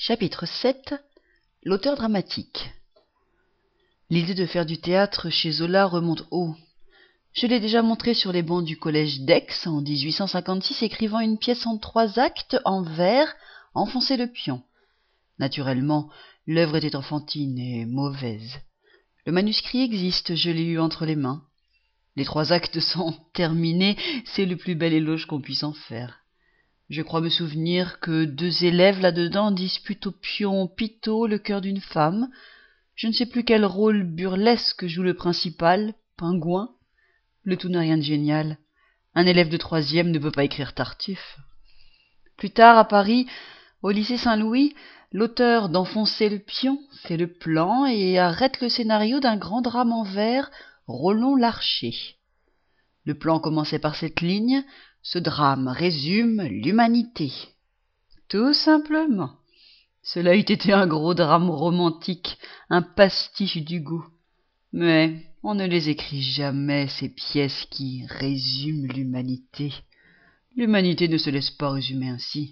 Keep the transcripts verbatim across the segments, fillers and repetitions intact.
Chapitre sept. L'auteur dramatique. L'idée de faire du théâtre chez Zola remonte haut. Je l'ai déjà montré sur les bancs du collège d'Aix en dix-huit cent cinquante-six, écrivant une pièce en trois actes, en vers, Enfoncer le pion. Naturellement, l'œuvre était enfantine et mauvaise. Le manuscrit existe, je l'ai eu entre les mains. Les trois actes sont terminés, c'est le plus bel éloge qu'on puisse en faire. Je crois me souvenir que deux élèves là-dedans disputent au pion piteau le cœur d'une femme. Je ne sais plus quel rôle burlesque joue le principal, Pingouin. Le tout n'a rien de génial. Un élève de troisième ne peut pas écrire Tartuffe. Plus tard, à Paris, au lycée Saint-Louis, l'auteur d'Enfoncer le pion fait le plan et arrête le scénario d'un grand drame en vers, Roland l'Archer. Le plan commençait par cette ligne: ce drame résume l'humanité. Tout simplement. Cela eût été un gros drame romantique, un pastiche du goût. Mais on ne les écrit jamais, ces pièces qui résument l'humanité. L'humanité ne se laisse pas résumer ainsi.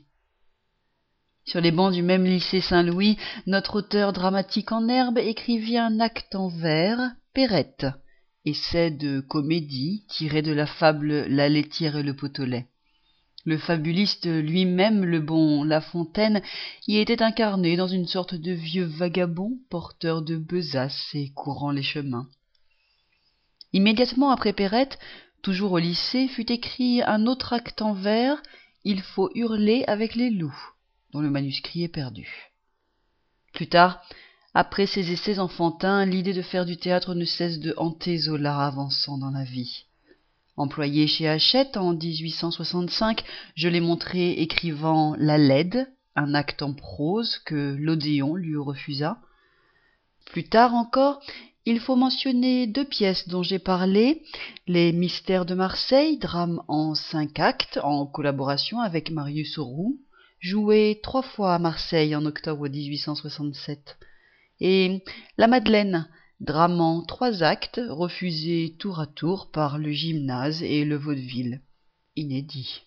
Sur les bancs du même lycée Saint-Louis, notre auteur dramatique en herbe écrivit un acte en vers, Perrette, essai de comédie tiré de la fable La laitière et le pot au lait. Le fabuliste lui-même, le bon La Fontaine, y était incarné dans une sorte de vieux vagabond porteur de besace et courant les chemins. Immédiatement après Perrette, toujours au lycée, fut écrit un autre acte en vers, Il faut hurler avec les loups, dont le manuscrit est perdu. Plus tard, après ces essais enfantins, l'idée de faire du théâtre ne cesse de hanter Zola avançant dans la vie. Employé chez Hachette en dix-huit cent soixante-cinq, je l'ai montré écrivant La Laide, un acte en prose que l'Odéon lui refusa. Plus tard encore, il faut mentionner deux pièces dont j'ai parlé, Les Mystères de Marseille, drame en cinq actes, en collaboration avec Marius Roux, joué trois fois à Marseille en octobre dix-huit cent soixante-sept, et La Madeleine, drame en trois actes, refusé tour à tour par le Gymnase et le Vaudeville, inédit.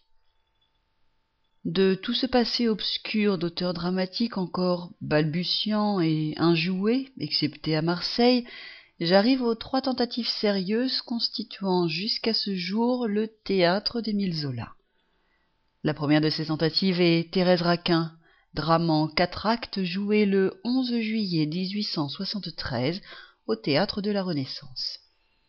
De tout ce passé obscur d'auteur dramatique encore balbutiant et injoué, excepté à Marseille, j'arrive aux trois tentatives sérieuses constituant jusqu'à ce jour le théâtre d'Émile Zola. La première de ces tentatives est Thérèse Raquin, drame en quatre actes joué le onze juillet dix-huit cent soixante-treize au Théâtre de la Renaissance.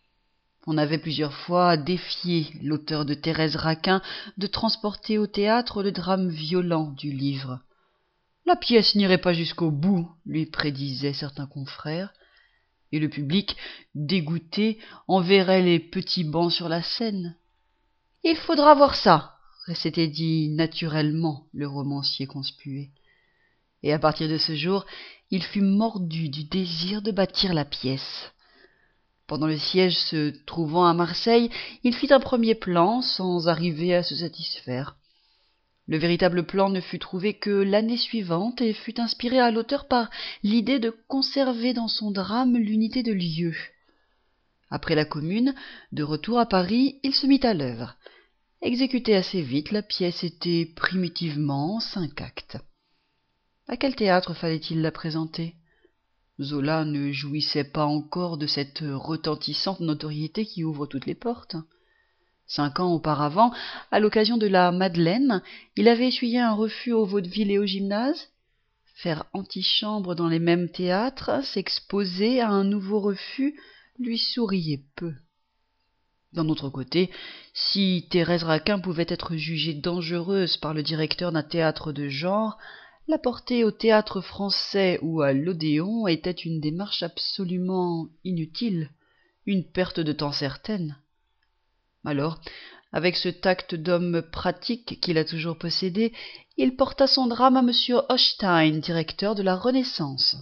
On avait plusieurs fois défié l'auteur de Thérèse Raquin de transporter au théâtre le drame violent du livre. La pièce n'irait pas jusqu'au bout, lui prédisaient certains confrères, et le public, dégoûté, enverrait les petits bancs sur la scène. « Il faudra voir ça !» s'était dit naturellement le romancier conspué. Et à partir de ce jour, il fut mordu du désir de bâtir la pièce. Pendant le siège se trouvant à Marseille, il fit un premier plan sans arriver à se satisfaire. Le véritable plan ne fut trouvé que l'année suivante et fut inspiré à l'auteur par l'idée de conserver dans son drame l'unité de lieu. Après la Commune, de retour à Paris, il se mit à l'œuvre. Exécutée assez vite, la pièce était primitivement en cinq actes. À quel théâtre fallait-il la présenter ? Zola ne jouissait pas encore de cette retentissante notoriété qui ouvre toutes les portes. Cinq ans auparavant, à l'occasion de la Madeleine, il avait essuyé un refus au Vaudeville et au Gymnase. Faire antichambre dans les mêmes théâtres, s'exposer à un nouveau refus, lui souriait peu. D'un autre côté, si Thérèse Raquin pouvait être jugée dangereuse par le directeur d'un théâtre de genre, la porter au théâtre français ou à l'Odéon était une démarche absolument inutile, une perte de temps certaine. Alors, avec ce tact d'homme pratique qu'il a toujours possédé, il porta son drame à M. Hochstein, directeur de la Renaissance.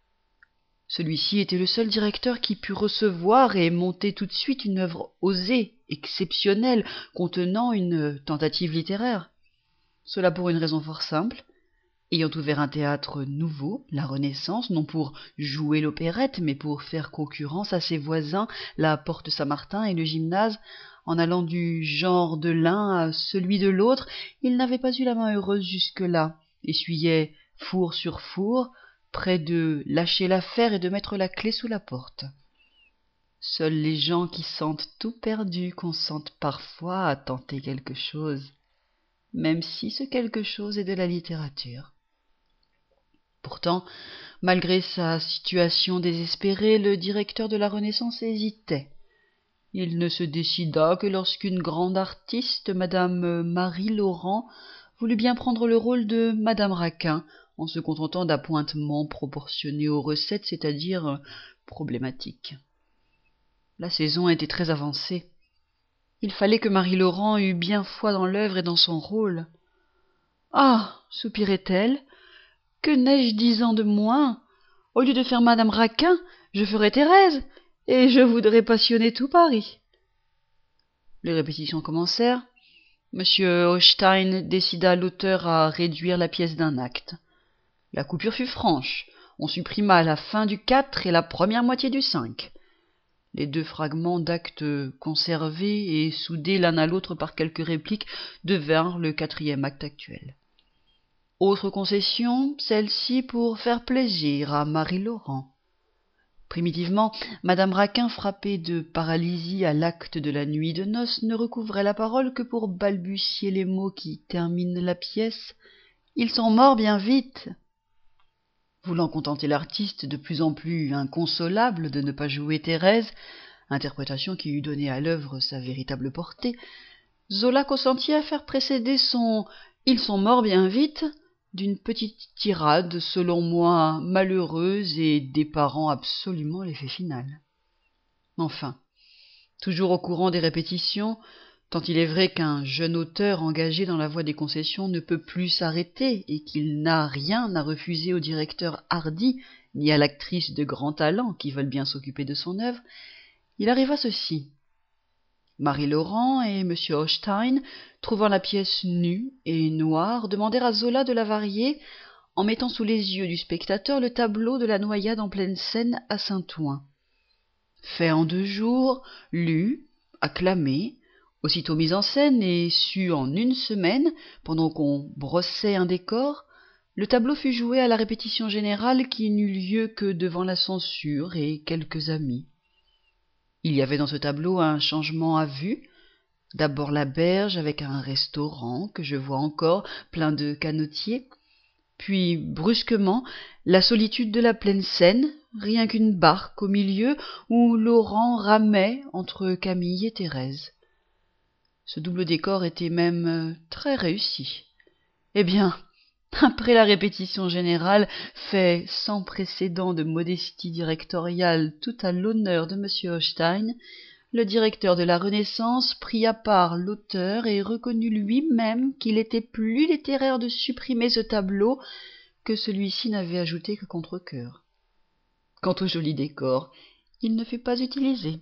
Celui-ci était le seul directeur qui put recevoir et monter tout de suite une œuvre osée, exceptionnelle, contenant une tentative littéraire. Cela pour une raison fort simple. Ayant ouvert un théâtre nouveau, la Renaissance, non pour jouer l'opérette, mais pour faire concurrence à ses voisins, la Porte Saint-Martin et le Gymnase, en allant du genre de l'un à celui de l'autre, il n'avait pas eu la main heureuse jusque-là, essuyait four sur four, près de lâcher l'affaire et de mettre la clé sous la porte. Seuls les gens qui sentent tout perdu consentent parfois à tenter quelque chose, même si ce quelque chose est de la littérature. Pourtant, malgré sa situation désespérée, le directeur de la Renaissance hésitait. Il ne se décida que lorsqu'une grande artiste, Madame Marie Laurent, voulut bien prendre le rôle de Madame Raquin, en se contentant d'appointements proportionnés aux recettes, c'est-à-dire problématiques. La saison était très avancée. Il fallait que Marie Laurent eût bien foi dans l'œuvre et dans son rôle. « Ah !» soupirait-elle, « que n'ai-je dix ans de moins? Au lieu de faire Madame Raquin, je ferais Thérèse, et je voudrais passionner tout Paris. » Les répétitions commencèrent. Monsieur Hochstein décida l'auteur à réduire la pièce d'un acte. La coupure fut franche. On supprima la fin du quatre et la première moitié du cinq. Les deux fragments d'actes conservés et soudés l'un à l'autre par quelques répliques devinrent le quatrième acte actuel. Autre concession, celle-ci pour faire plaisir à Marie Laurent. Primitivement, Madame Raquin, frappée de paralysie à l'acte de la nuit de noces, ne recouvrait la parole que pour balbutier les mots qui terminent la pièce. « Ils sont morts bien vite !» Voulant contenter l'artiste de plus en plus inconsolable de ne pas jouer Thérèse, interprétation qui eût donné à l'œuvre sa véritable portée, Zola consentit à faire précéder son « Ils sont morts bien vite !» d'une petite tirade, selon moi, malheureuse et déparant absolument l'effet final. Enfin, toujours au courant des répétitions, tant il est vrai qu'un jeune auteur engagé dans la voie des concessions ne peut plus s'arrêter et qu'il n'a rien à refuser au directeur hardi ni à l'actrice de grand talent qui veulent bien s'occuper de son œuvre, il arriva ceci. Marie Laurent et M. Hochstein, trouvant la pièce nue et noire, demandèrent à Zola de la varier en mettant sous les yeux du spectateur le tableau de la noyade en pleine scène à Saint-Ouen. Fait en deux jours, lu, acclamé, aussitôt mis en scène et su en une semaine, pendant qu'on brossait un décor, le tableau fut joué à la répétition générale qui n'eut lieu que devant la censure et quelques amis. Il y avait dans ce tableau un changement à vue, d'abord la berge avec un restaurant que je vois encore plein de canotiers, puis brusquement la solitude de la pleine Seine, rien qu'une barque au milieu où Laurent ramait entre Camille et Thérèse. Ce double décor était même très réussi. Eh bien, après la répétition générale, fait sans précédent de modestie directoriale tout à l'honneur de M. Hochstein, le directeur de la Renaissance prit à part l'auteur et reconnut lui-même qu'il était plus littéraire de supprimer ce tableau que celui-ci n'avait ajouté que contre-cœur. Quant au joli décor, il ne fut pas utilisé.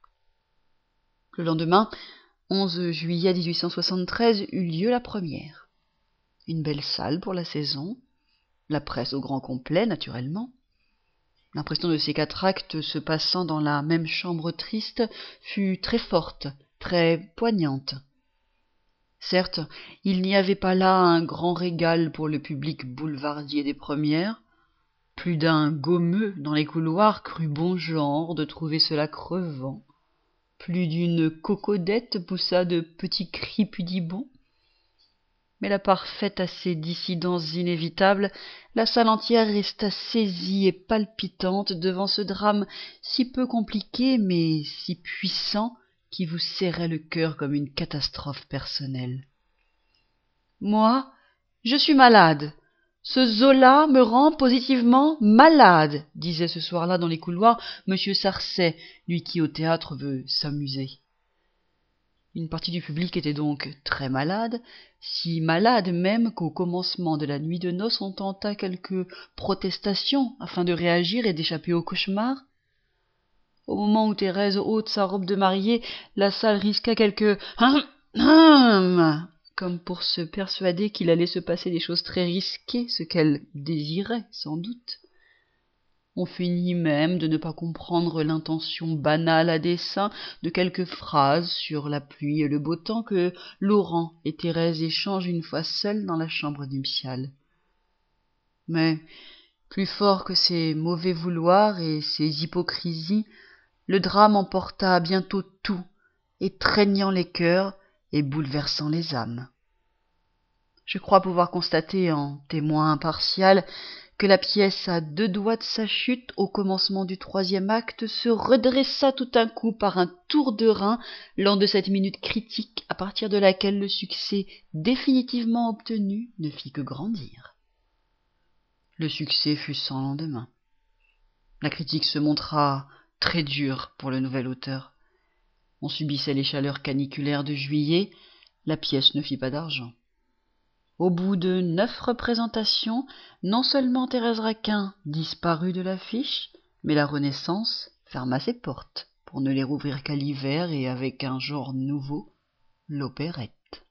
Le lendemain, onze juillet mille huit cent soixante-treize, eut lieu la première. Une belle salle pour la saison, la presse au grand complet, naturellement. L'impression de ces quatre actes se passant dans la même chambre triste fut très forte, très poignante. Certes, il n'y avait pas là un grand régal pour le public boulevardier des premières. Plus d'un gommeux dans les couloirs crut bon genre de trouver cela crevant. Plus d'une cocodette poussa de petits cris pudibonds. Mais la parfaite à ces dissidences inévitables, la salle entière resta saisie et palpitante devant ce drame si peu compliqué mais si puissant qui vous serrait le cœur comme une catastrophe personnelle. « Moi, je suis malade. Ce Zola me rend positivement malade, » disait ce soir-là dans les couloirs M. Sarcey, lui qui au théâtre veut s'amuser. Une partie du public était donc très malade, si malade même qu'au commencement de la nuit de noces on tenta quelques protestations afin de réagir et d'échapper au cauchemar. Au moment où Thérèse ôte sa robe de mariée, la salle risqua quelques hum hum comme pour se persuader qu'il allait se passer des choses très risquées, ce qu'elle désirait sans doute. On finit même de ne pas comprendre l'intention banale à dessein de quelques phrases sur la pluie et le beau temps que Laurent et Thérèse échangent une fois seuls dans la chambre nuptiale. Mais, plus fort que ses mauvais vouloirs et ses hypocrisies, le drame emporta bientôt tout, étreignant les cœurs et bouleversant les âmes. Je crois pouvoir constater, en témoin impartial, que la pièce à deux doigts de sa chute au commencement du troisième acte se redressa tout d'un coup par un tour de rein lors de cette minute critique à partir de laquelle le succès définitivement obtenu ne fit que grandir. Le succès fut sans lendemain. La critique se montra très dure pour le nouvel auteur. On subissait les chaleurs caniculaires de juillet, la pièce ne fit pas d'argent. Au bout de neuf représentations, non seulement Thérèse Raquin disparut de l'affiche, mais la Renaissance ferma ses portes pour ne les rouvrir qu'à l'hiver et avec un genre nouveau, l'opérette.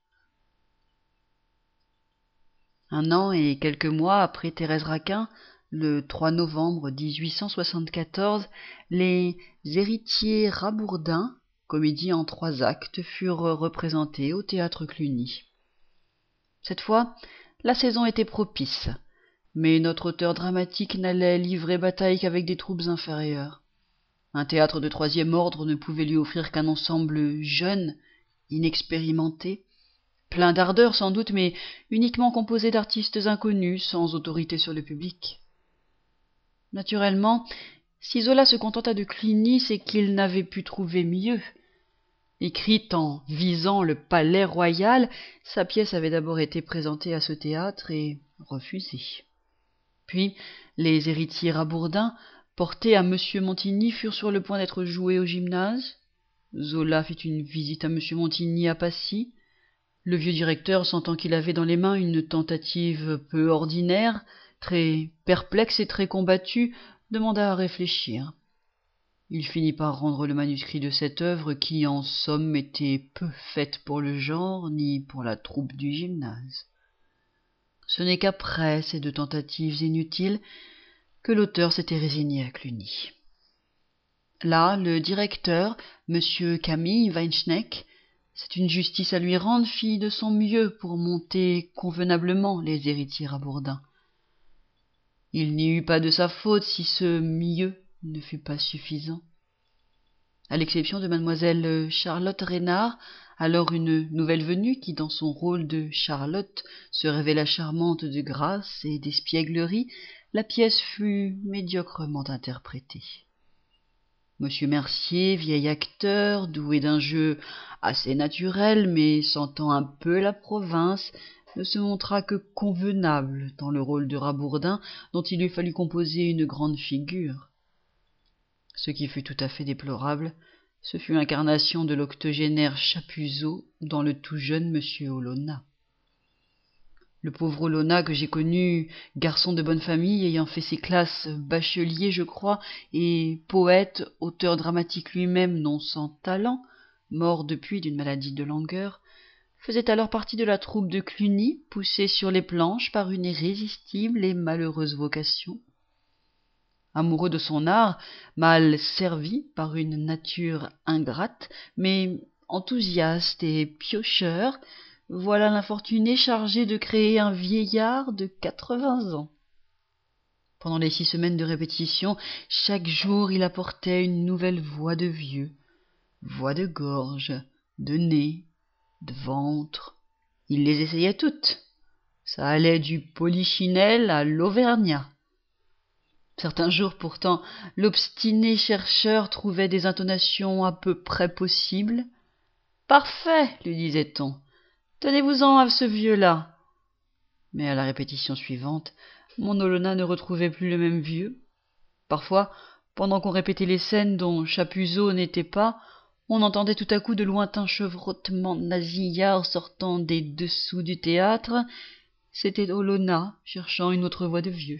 Un an et quelques mois après Thérèse Raquin, le trois novembre dix-huit cent soixante-quatorze, les Héritiers Rabourdin, comédie en trois actes, furent représentés au théâtre Cluny. Cette fois, la saison était propice, mais notre auteur dramatique n'allait livrer bataille qu'avec des troupes inférieures. Un théâtre de troisième ordre ne pouvait lui offrir qu'un ensemble jeune, inexpérimenté, plein d'ardeur sans doute, mais uniquement composé d'artistes inconnus, sans autorité sur le public. Naturellement, si Zola se contenta de Cluny, c'est qu'il n'avait pu trouver mieux. Écrite en visant le palais royal, sa pièce avait d'abord été présentée à ce théâtre et refusée. Puis, les Héritiers Rabourdin, portés à Monsieur Montigny, furent sur le point d'être joués au gymnase. Zola fit une visite à Monsieur Montigny à Passy. Le vieux directeur, sentant qu'il avait dans les mains une tentative peu ordinaire, très perplexe et très combattu, demanda à réfléchir. Il finit par rendre le manuscrit de cette œuvre qui, en somme, était peu faite pour le genre ni pour la troupe du gymnase. Ce n'est qu'après ces deux tentatives inutiles que l'auteur s'était résigné à Cluny. Là, le directeur, M. Camille Weinschneck, c'est une justice à lui rendre, fit de son mieux pour monter convenablement les Héritiers Rabourdin. Il n'y eut pas de sa faute si ce mieux ne fut pas suffisant. À l'exception de mademoiselle Charlotte Reynard, alors une nouvelle venue qui, dans son rôle de Charlotte, se révéla charmante de grâce et d'espièglerie, la pièce fut médiocrement interprétée. Monsieur Mercier, vieil acteur, doué d'un jeu assez naturel, mais sentant un peu la province, ne se montra que convenable dans le rôle de Rabourdin, dont il lui fallut composer une grande figure. Ce qui fut tout à fait déplorable, ce fut l'incarnation de l'octogénaire Chapuzot dans le tout jeune Monsieur Olona. Le pauvre Olona que j'ai connu, garçon de bonne famille, ayant fait ses classes bachelier, je crois, et poète, auteur dramatique lui-même, non sans talent, mort depuis d'une maladie de langueur, faisait alors partie de la troupe de Cluny, poussée sur les planches par une irrésistible et malheureuse vocation. Amoureux de son art, mal servi par une nature ingrate, mais enthousiaste et piocheur, voilà l'infortuné chargé de créer un vieillard de quatre-vingts ans. Pendant les six semaines de répétition, chaque jour il apportait une nouvelle voix de vieux, voix de gorge, de nez, de ventre. Il les essayait toutes. Ça allait du polichinelle à l'auvergnat. Certains jours pourtant, l'obstiné chercheur trouvait des intonations à peu près possibles. « Parfait, lui disait-on, tenez-vous-en à ce vieux-là. » Mais à la répétition suivante, mon Olona ne retrouvait plus le même vieux. Parfois, pendant qu'on répétait les scènes dont Chapuzot n'était pas, on entendait tout à coup de lointains chevrotements nasillards sortant des dessous du théâtre. C'était Olona cherchant une autre voix de vieux.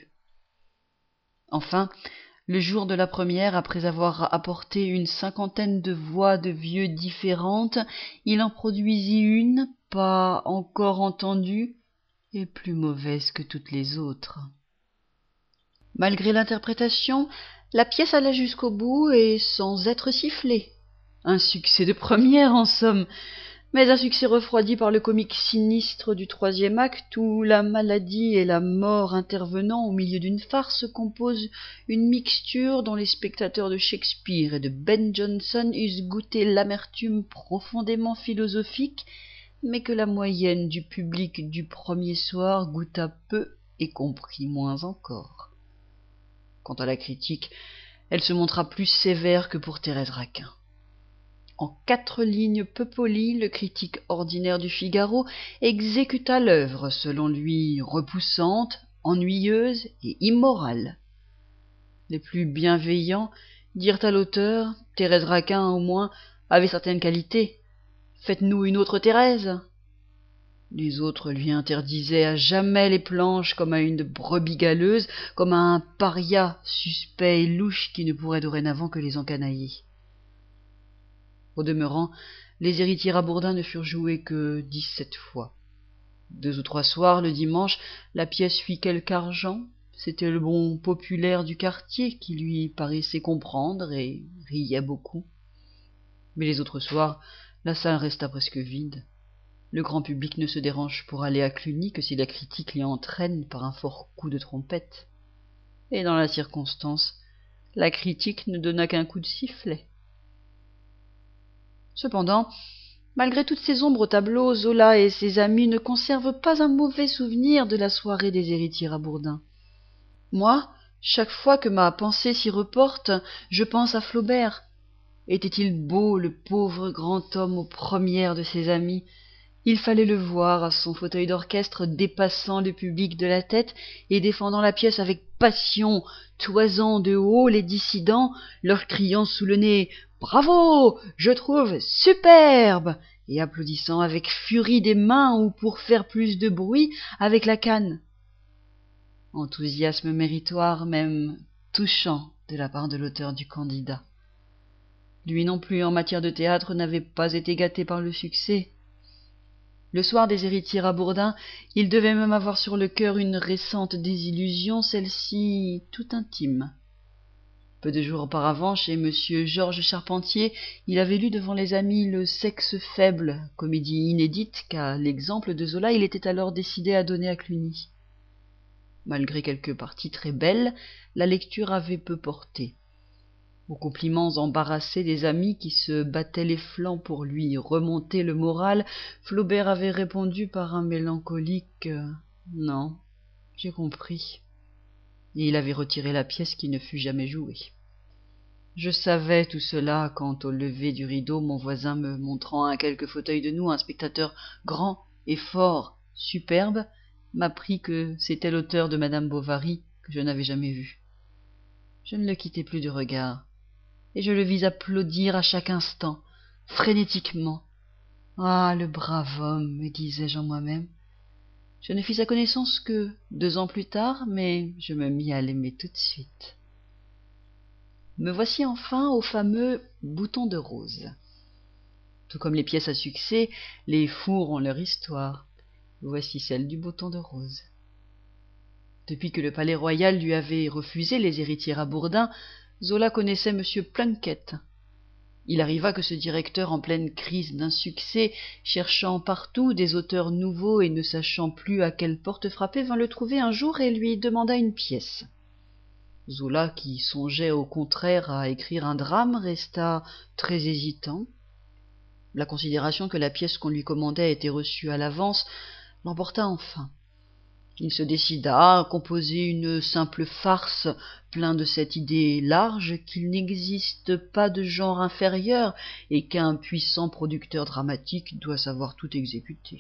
Enfin, le jour de la première, après avoir apporté une cinquantaine de voix de vieux différentes, il en produisit une, pas encore entendue, et plus mauvaise que toutes les autres. Malgré l'interprétation, la pièce alla jusqu'au bout et sans être sifflée. Un succès de première, en somme, Mais un succès refroidi par le comique sinistre du troisième acte, où la maladie et la mort intervenant au milieu d'une farce composent une mixture dont les spectateurs de Shakespeare et de Ben Jonson eussent goûté l'amertume profondément philosophique, mais que la moyenne du public du premier soir goûta peu et comprit moins encore. Quant à la critique, elle se montra plus sévère que pour Thérèse Raquin. En quatre lignes peu polies, le critique ordinaire du Figaro exécuta l'œuvre, selon lui repoussante, ennuyeuse et immorale. Les plus bienveillants dirent à l'auteur, Thérèse Raquin au moins avait certaines qualités, faites-nous une autre Thérèse. Les autres lui interdisaient à jamais les planches comme à une brebis galeuse, comme à un paria suspect et louche qui ne pourrait dorénavant que les encanailler. Au demeurant, les héritiers Rabourdin ne furent joués que dix-sept fois. Deux ou trois soirs, le dimanche, la pièce fit quelque argent. C'était le bon populaire du quartier qui lui paraissait comprendre et riait beaucoup. Mais les autres soirs, la salle resta presque vide. Le grand public ne se dérange pour aller à Cluny que si la critique l'y entraîne par un fort coup de trompette. Et dans la circonstance, la critique ne donna qu'un coup de sifflet. Cependant, malgré toutes ces ombres au tableau, Zola et ses amis ne conservent pas un mauvais souvenir de la soirée des héritiers Rabourdin. Moi, chaque fois que ma pensée s'y reporte, je pense à Flaubert. Était-il beau, le pauvre grand homme aux premières de ses amis? Il fallait le voir à son fauteuil d'orchestre dépassant le public de la tête et défendant la pièce avec passion, toisant de haut les dissidents, leur criant sous le nez « Bravo, je trouve superbe !» et applaudissant avec furie des mains ou pour faire plus de bruit avec la canne. Enthousiasme méritoire, même touchant de la part de l'auteur du Candidat. Lui non plus en matière de théâtre n'avait pas été gâté par le succès. Le soir des héritiers Rabourdin, il devait même avoir sur le cœur une récente désillusion, celle-ci tout intime. Peu de jours auparavant, chez monsieur Georges Charpentier, il avait lu devant les amis Le Sexe faible, comédie inédite qu'à l'exemple de Zola il était alors décidé à donner à Cluny. Malgré quelques parties très belles, la lecture avait peu porté. Aux compliments embarrassés des amis qui se battaient les flancs pour lui remonter le moral, Flaubert avait répondu par un mélancolique euh, « Non, j'ai compris », et il avait retiré la pièce qui ne fut jamais jouée. Je savais tout cela quand, au lever du rideau, mon voisin me montrant à quelques fauteuils de nous un spectateur grand et fort, superbe, m'apprit que c'était l'auteur de Madame Bovary que je n'avais jamais vu. Je ne le quittai plus du regard, et je le vis applaudir à chaque instant, frénétiquement. Ah, le brave homme, me disais-je en moi-même. Je ne fis sa connaissance que deux ans plus tard, mais je me mis à l'aimer tout de suite. Me voici enfin au fameux Bouton de rose. Tout comme les pièces à succès, les fours ont leur histoire. Voici celle du Bouton de rose. Depuis que le palais royal lui avait refusé les héritiers Rabourdin, Zola connaissait M. Plunkett. Il arriva que ce directeur, en pleine crise d'insuccès, cherchant partout des auteurs nouveaux et ne sachant plus à quelle porte frapper, vint le trouver un jour et lui demanda une pièce. Zola, qui songeait au contraire à écrire un drame, resta très hésitant. La considération que la pièce qu'on lui commandait était reçue à l'avance l'emporta enfin. Il se décida à composer une simple farce, plein de cette idée large qu'il n'existe pas de genre inférieur et qu'un puissant producteur dramatique doit savoir tout exécuter.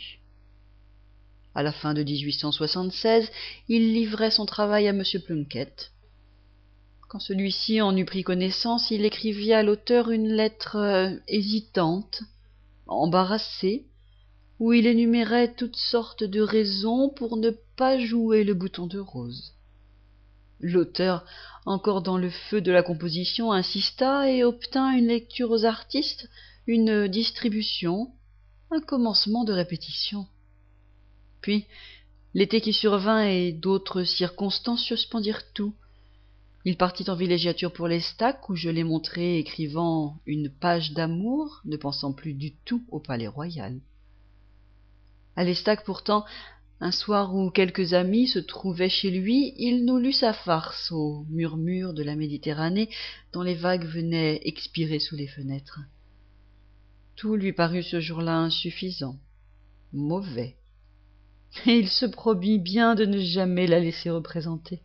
À la fin de dix-huit cent soixante-seize, il livrait son travail à M. Plunkett. Quand celui-ci en eut pris connaissance, il écrivit à l'auteur une lettre euh, hésitante, embarrassée, où il énumérait toutes sortes de raisons pour ne pas jouer le Bouton de rose. L'auteur, encore dans le feu de la composition, insista et obtint une lecture aux artistes, une distribution, un commencement de répétition. Puis, l'été qui survint et d'autres circonstances suspendirent tout. Il partit en villégiature pour l'Estac, où je l'ai montré écrivant une page d'amour, ne pensant plus du tout au palais royal. À l'Estac, pourtant, un soir où quelques amis se trouvaient chez lui, il nous lut sa farce au murmure de la Méditerranée, dont les vagues venaient expirer sous les fenêtres. Tout lui parut ce jour-là insuffisant, mauvais, et il se promit bien de ne jamais la laisser représenter.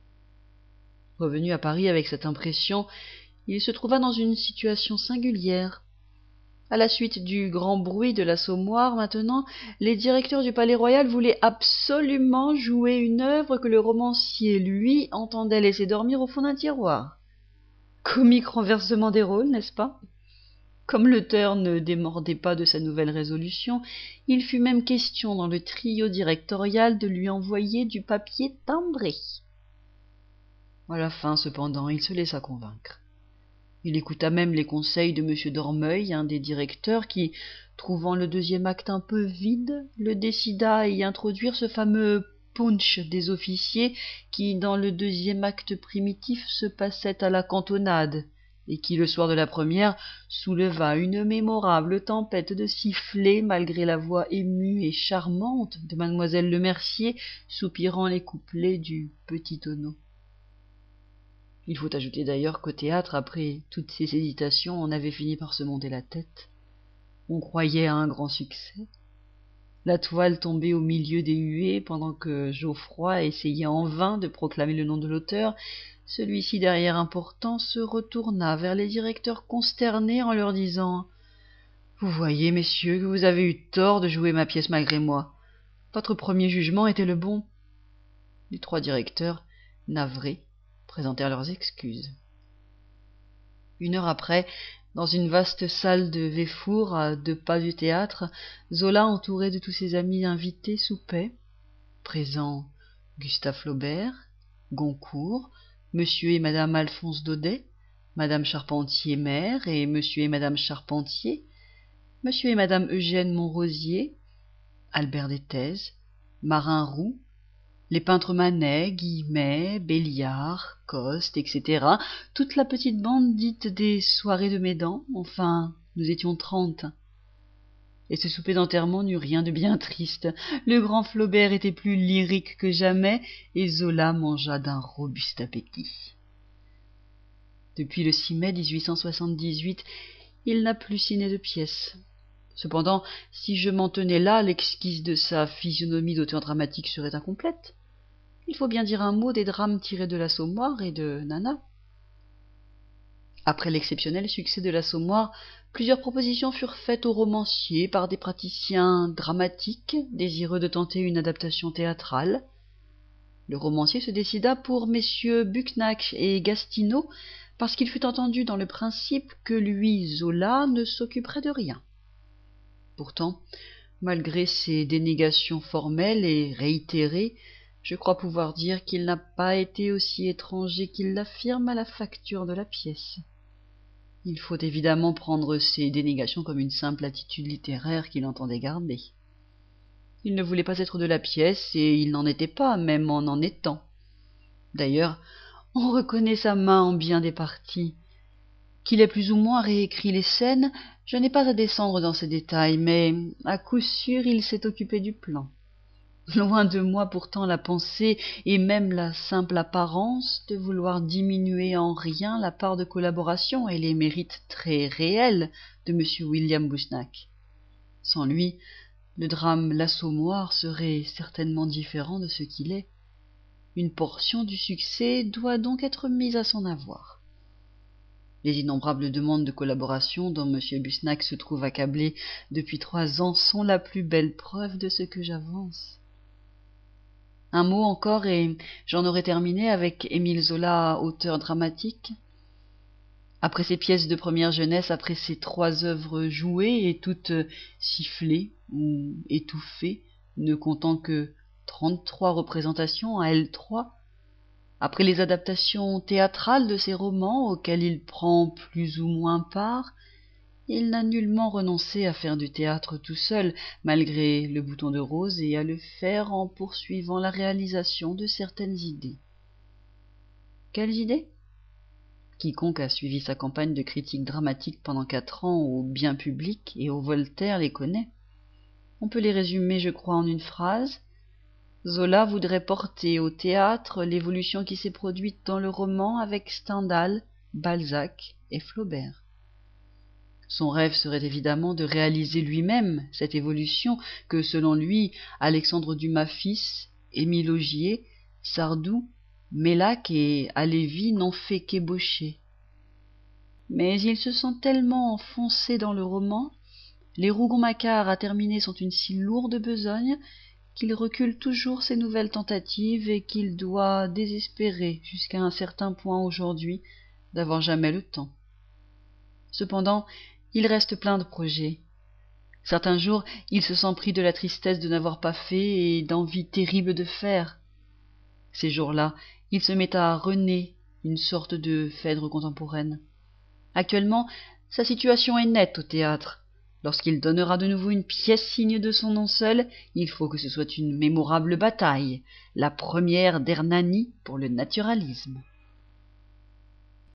Revenu à Paris avec cette impression, il se trouva dans une situation singulière. À la suite du grand bruit de l'Assommoir, maintenant, les directeurs du Palais Royal voulaient absolument jouer une œuvre que le romancier, lui, entendait laisser dormir au fond d'un tiroir. Comique renversement des rôles, n'est-ce pas? Comme l'auteur ne démordait pas de sa nouvelle résolution, il fut même question dans le trio directorial de lui envoyer du papier timbré. À la fin, cependant, il se laissa convaincre. Il écouta même les conseils de M. Dormeuil, un des directeurs, qui, trouvant le deuxième acte un peu vide, le décida à y introduire ce fameux punch des officiers qui, dans le deuxième acte primitif, se passait à la cantonade, et qui, le soir de la première, souleva une mémorable tempête de sifflets malgré la voix émue et charmante de mademoiselle Lemercier soupirant les couplets du petit tonneau. Il faut ajouter d'ailleurs qu'au théâtre, après toutes ces hésitations, on avait fini par se monter la tête. On croyait à un grand succès. La toile tombait au milieu des huées pendant que Geoffroy essayait en vain de proclamer le nom de l'auteur. Celui-ci, derrière important, se retourna vers les directeurs consternés en leur disant « Vous voyez, messieurs, que vous avez eu tort de jouer ma pièce malgré moi. Votre premier jugement était le bon. » Les trois directeurs, navrés, présentèrent leurs excuses. Une heure après, dans une vaste salle de Véfour, à deux pas du théâtre, Zola, entouré de tous ses amis invités, soupait. Présents Gustave Flaubert, Goncourt, Monsieur et Madame Alphonse Daudet, Madame Charpentier-Mère et Monsieur et Madame Charpentier, Monsieur et Madame Eugène Monrosier, Albert d'Éthèse, Marin Roux, les peintres Manet, Guillemet, Béliard, Coste, et cetera, toute la petite bande dite des soirées de Médan, enfin, nous étions trente. Et ce souper d'enterrement n'eut rien de bien triste. Le grand Flaubert était plus lyrique que jamais, et Zola mangea d'un robuste appétit. Depuis le six mai mille huit cent soixante-dix-huit, il n'a plus signé de pièces. Cependant, si je m'en tenais là, l'exquise de sa physionomie d'auteur dramatique serait incomplète. Il faut bien dire un mot des drames tirés de l'Assommoir et de Nana. Après l'exceptionnel succès de l'Assommoir, plusieurs propositions furent faites aux romanciers par des praticiens dramatiques désireux de tenter une adaptation théâtrale. Le romancier se décida pour messieurs Bucknach et Gastineau parce qu'il fut entendu dans le principe que lui, Zola, ne s'occuperait de rien. Pourtant, malgré ces dénégations formelles et réitérées, je crois pouvoir dire qu'il n'a pas été aussi étranger qu'il l'affirme à la facture de la pièce. Il faut évidemment prendre ces dénégations comme une simple attitude littéraire qu'il entendait garder. Il ne voulait pas être de la pièce, et il n'en était pas, même en en étant. D'ailleurs, on reconnaît sa main en bien des parties. Qu'il ait plus ou moins réécrit les scènes, je n'ai pas à descendre dans ces détails, mais à coup sûr il s'est occupé du plan. Loin de moi pourtant la pensée et même la simple apparence de vouloir diminuer en rien la part de collaboration et les mérites très réels de M. William Bushnach. Sans lui, le drame L'Assommoir serait certainement différent de ce qu'il est. Une portion du succès doit donc être mise à son avoir. Les innombrables demandes de collaboration dont M. Bushnach se trouve accablé depuis trois ans sont la plus belle preuve de ce que j'avance. Un mot encore et j'en aurai terminé avec Émile Zola, auteur dramatique. Après ses pièces de première jeunesse, après ses trois œuvres jouées et toutes sifflées ou étouffées, ne comptant que trente-trois représentations à L trois, après les adaptations théâtrales de ses romans auxquels il prend plus ou moins part, il n'a nullement renoncé à faire du théâtre tout seul, malgré le bouton de rose, et à le faire en poursuivant la réalisation de certaines idées. quelles idées? Quiconque a suivi sa campagne de critique dramatique pendant quatre ans au Bien public et au Voltaire les connaît. On peut les résumer, je crois, en une phrase. Zola voudrait porter au théâtre l'évolution qui s'est produite dans le roman avec Stendhal, Balzac et Flaubert. Son rêve serait évidemment de réaliser lui-même cette évolution que, selon lui, Alexandre Dumas fils, Émile Augier, Sardou, Mélac et Halévy n'ont fait qu'ébaucher. Mais il se sent tellement enfoncé dans le roman, les Rougon-Macquart à terminer sont une si lourde besogne, qu'il recule toujours ses nouvelles tentatives et qu'il doit désespérer jusqu'à un certain point aujourd'hui d'avoir jamais le temps. Cependant, il reste plein de projets. Certains jours, il se sent pris de la tristesse de n'avoir pas fait et d'envie terrible de faire. Ces jours-là, il se met à René, une sorte de Phèdre contemporaine. Actuellement, sa situation est nette au théâtre. Lorsqu'il donnera de nouveau une pièce signe de son nom seul, il faut que ce soit une mémorable bataille, la première d'Hernani pour le naturalisme.